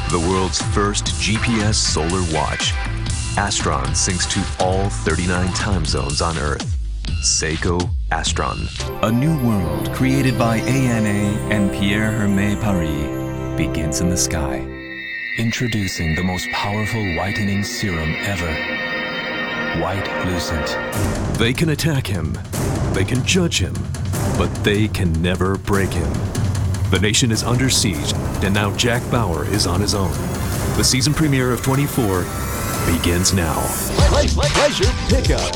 The world's first GPS solar watch. Astron syncs to all 39 time zones on Earth. Seiko Astron. A new world created by ANA and Pierre Hermé Paris begins in the sky. Introducing the most powerful whitening serum ever. White Lucent. They can attack him. They can judge him. But they can never break him. The nation is under siege, and now Jack Bauer is on his own. The season premiere of 24 begins now. Pleasure Pickup.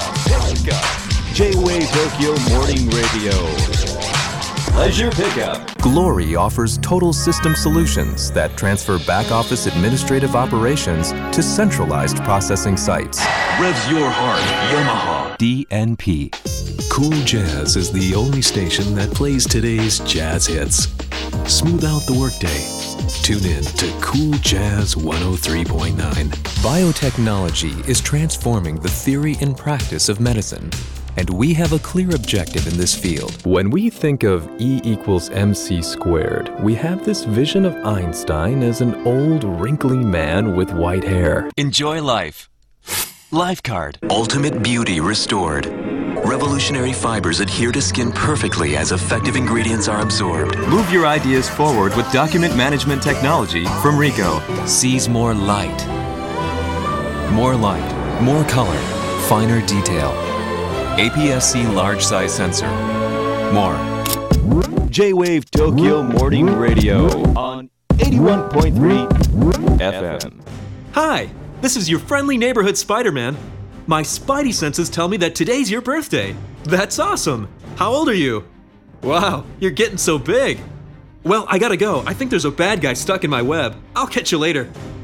J-Wave Tokyo Morning Radio. Pleasure Pickup. Glory offers total system solutions that transfer back-office administrative operations to centralized processing sites. Revs your heart, Yamaha. DNP. Cool Jazz is the only station that plays today's jazz hits. Smooth out the workday. Tune in to Cool Jazz 103.9. Biotechnology is transforming the theory and practice of medicine, and we have a clear objective in this field. When we think of E equals MC squared, we have this vision of Einstein as an old, wrinkly man with white hair. Enjoy life. Lifecard. Ultimate beauty restored. Revolutionary fibers adhere to skin perfectly as effective ingredients are absorbed. Move your ideas forward with document management technology from Ricoh. Sees more light. More light, more color, finer detail. APS-C large size sensor. More. J-Wave Tokyo Morning Radio on 81.3 FM. Hi, this is your friendly neighborhood Spider-Man. My spidey senses tell me that today's your birthday. That's awesome. How old are you? Wow, you're getting so big. Well, I gotta go. I think there's a bad guy stuck in my web. I'll catch you later.